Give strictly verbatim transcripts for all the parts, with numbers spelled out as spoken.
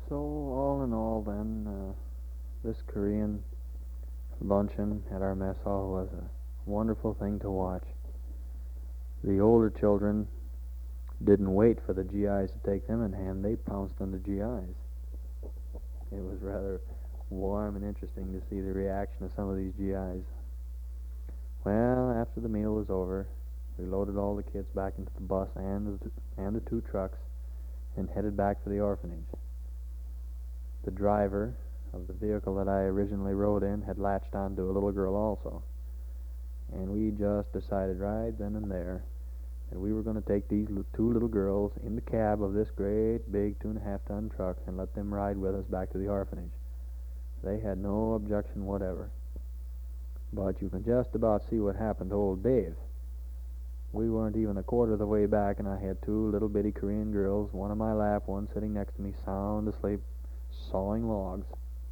So, all in all, then, uh, this Korean luncheon at our mess hall was a wonderful thing to watch. The older children didn't wait for the G Is to take them in hand, they pounced on the G Is. It was rather warm and interesting to see the reaction of some of these G Is. Well, after the meal was over, we loaded all the kids back into the bus and the, and the two trucks and headed back for the orphanage. The driver of the vehicle that I originally rode in had latched onto a little girl also, and we just decided right then and there that we were going to take these two little girls in the cab of this great big two and a half ton truck and let them ride with us back to the orphanage. They had no objection whatever. But you can just about see what happened to old Dave. We weren't even a quarter of the way back, and I had two little bitty Korean girls, one on my lap, one sitting next to me, sound asleep, sawing logs.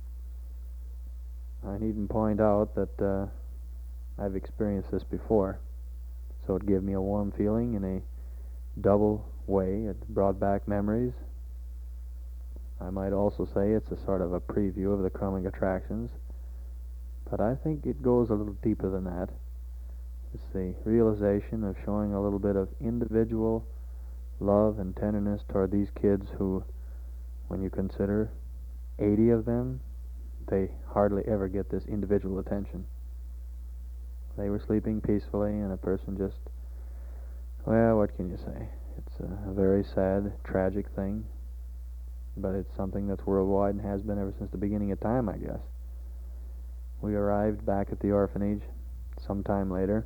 I needn't point out that uh, I've experienced this before, so it gave me a warm feeling in a double way. It brought back memories. I might also say it's a sort of a preview of the coming attractions, but I think it goes a little deeper than that. It's the realization of showing a little bit of individual love and tenderness toward these kids who, when you consider eighty of them, they hardly ever get this individual attention. They were sleeping peacefully, and a person just, well, what can you say? It's a very sad, tragic thing, but it's something that's worldwide and has been ever since the beginning of time, I guess. We arrived back at the orphanage some time later.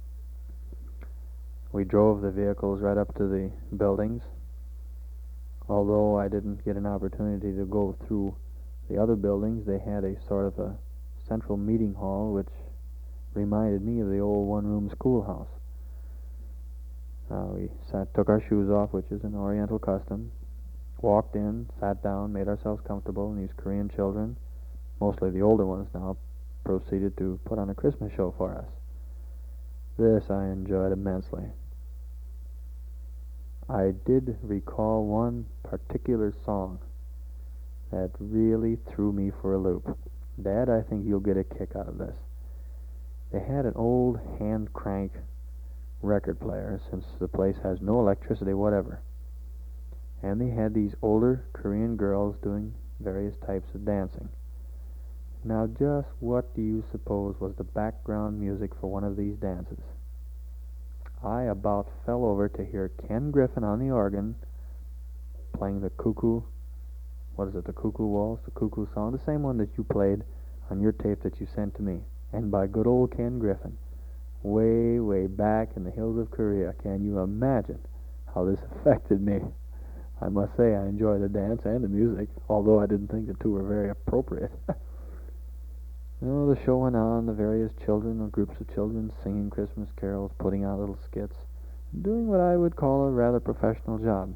We drove the vehicles right up to the buildings. Although I didn't get an opportunity to go through the other buildings, they had a sort of a central meeting hall which reminded me of the old one-room schoolhouse. Uh, we sat, took our shoes off, which is an Oriental custom, walked in, sat down, made ourselves comfortable, and these Korean children, mostly the older ones now, proceeded to put on a Christmas show for us. This I enjoyed immensely. I did recall one particular song that really threw me for a loop. Dad, I think you'll get a kick out of this. They had an old hand crank record player, since the place has no electricity whatever. And they had these older Korean girls doing various types of dancing. Now just what do you suppose was the background music for one of these dances? I about fell over to hear Ken Griffin on the organ playing the cuckoo, what is it, the cuckoo waltz, the cuckoo song, the same one that you played on your tape that you sent to me. And by good old Ken Griffin, way, way back in the hills of Korea. Can you imagine how this affected me? I must say I enjoyed the dance and the music, although I didn't think the two were very appropriate. Oh, the show went on, the various children or groups of children singing Christmas carols, putting out little skits, doing what I would call a rather professional job.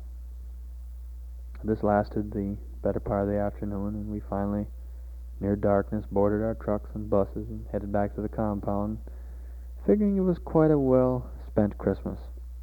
This lasted the better part of the afternoon, and we finally, near darkness, boarded our trucks and buses and headed back to the compound, figuring it was quite a well-spent Christmas.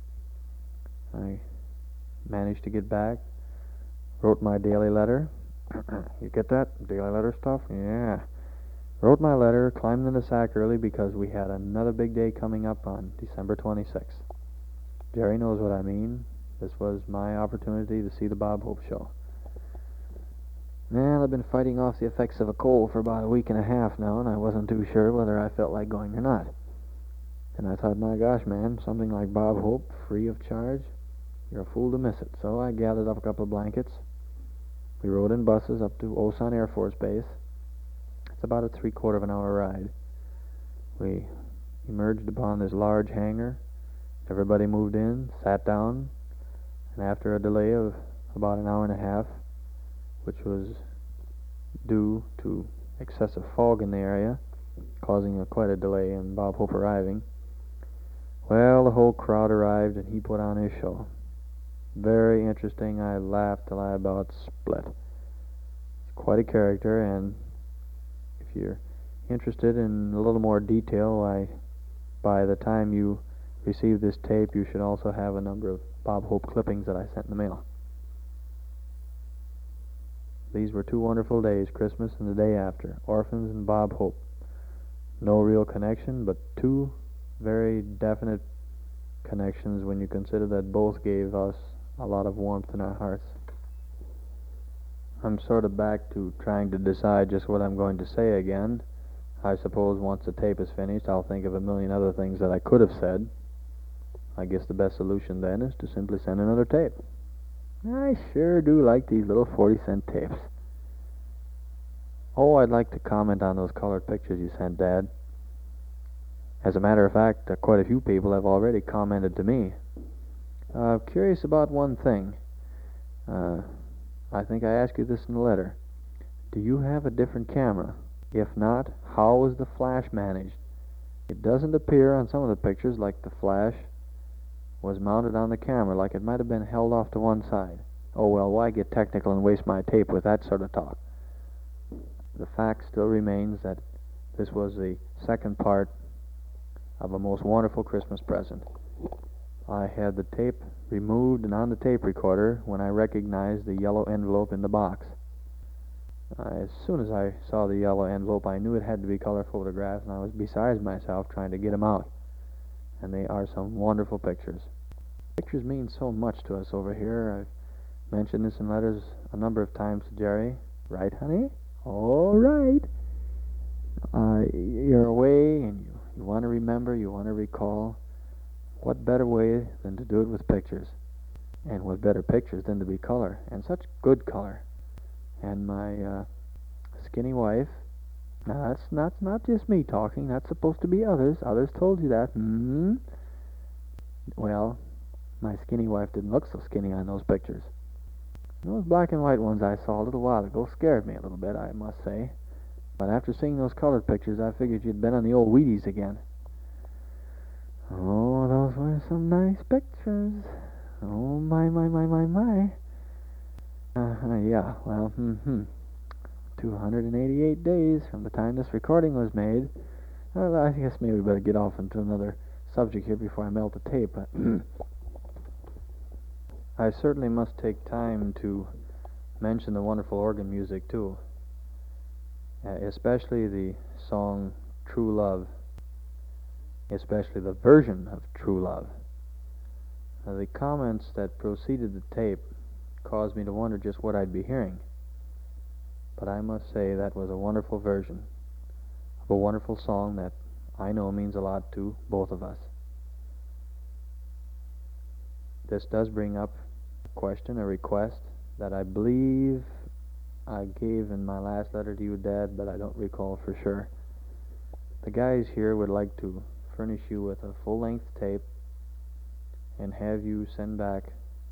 I managed to get back, wrote my daily letter. You get that? Daily letter stuff? Yeah. Wrote my letter, climbed in the sack early because we had another big day coming up on December twenty-sixth. Jerry knows what I mean. This was my opportunity to see the Bob Hope Show. Well, I've been fighting off the effects of a cold for about a week and a half now, and I wasn't too sure whether I felt like going or not. And I thought, my gosh, man, something like Bob Hope, free of charge, you're a fool to miss it. So I gathered up a couple of blankets. We rode in buses up to Osan Air Force Base. It's about a three-quarter of an hour ride. We emerged upon this large hangar. Everybody moved in, sat down, and after a delay of about an hour and a half, which was due to excessive fog in the area, causing a, quite a delay in Bob Hope arriving, well, the whole crowd arrived and he put on his show. Very interesting. I laughed till I about split. It's quite a character, and if you're interested in a little more detail, I, by the time you receive this tape, you should also have a number of Bob Hope clippings that I sent in the mail. These were two wonderful days, Christmas and the day after. Orphans and Bob Hope. No real connection, but two very definite connections when you consider that both gave us a lot of warmth in our hearts. I'm sort of back to trying to decide just what I'm going to say again. I suppose once the tape is finished, I'll think of a million other things that I could have said. I guess the best solution then is to simply send another tape. I sure do like these little forty cent tapes. Oh, I'd like to comment on those colored pictures you sent, Dad. As a matter of fact, uh, quite a few people have already commented to me. Uh, curious about one thing. Uh, I think I asked you this in the letter. Do you have a different camera? If not, how was the flash managed? It doesn't appear on some of the pictures like the flash was mounted on the camera, like it might have been held off to one side. Oh well, why get technical and waste my tape with that sort of talk? The fact still remains that this was the second part of a most wonderful Christmas present. I had the tape removed and on the tape recorder when I recognized the yellow envelope in the box. Uh, as soon as I saw the yellow envelope, I knew it had to be color photographed, and I was besides myself trying to get them out. And they are some wonderful pictures. Pictures mean so much to us over here. I've mentioned this in letters a number of times to Jerry. Right, honey? All right. Uh, you're away, and you, you want to remember, you want to recall. What better way than to do it with pictures? And what better pictures than to be color, and such good color. And my uh, skinny wife, now that's not, not just me talking, that's supposed to be others. Others told you that. Hmm? Well, my skinny wife didn't look so skinny on those pictures. Those black and white ones I saw a little while ago scared me a little bit, I must say. But after seeing those colored pictures, I figured you'd been on the old Wheaties again. Oh, those were some nice pictures. Oh, my, my, my, my, my. Uh, yeah, well, hmm two hundred eighty-eight days from the time this recording was made. Well, I guess maybe we better get off into another subject here before I melt the tape. I certainly must take time to mention the wonderful organ music, too. Uh, especially the song True Love. Especially the version of True Love. Uh, the comments that preceded the tape caused me to wonder just what I'd be hearing. But I must say that was a wonderful version of a wonderful song that I know means a lot to both of us. This does bring up a question, a request, that I believe I gave in my last letter to you, Dad, but I don't recall for sure. The guys here would like to furnish you with a full-length tape and have you send back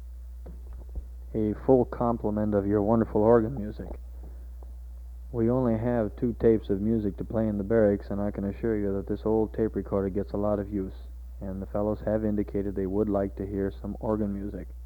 a full complement of your wonderful organ music. We only have two tapes of music to play in the barracks, and I can assure you that this old tape recorder gets a lot of use, and the fellows have indicated they would like to hear some organ music.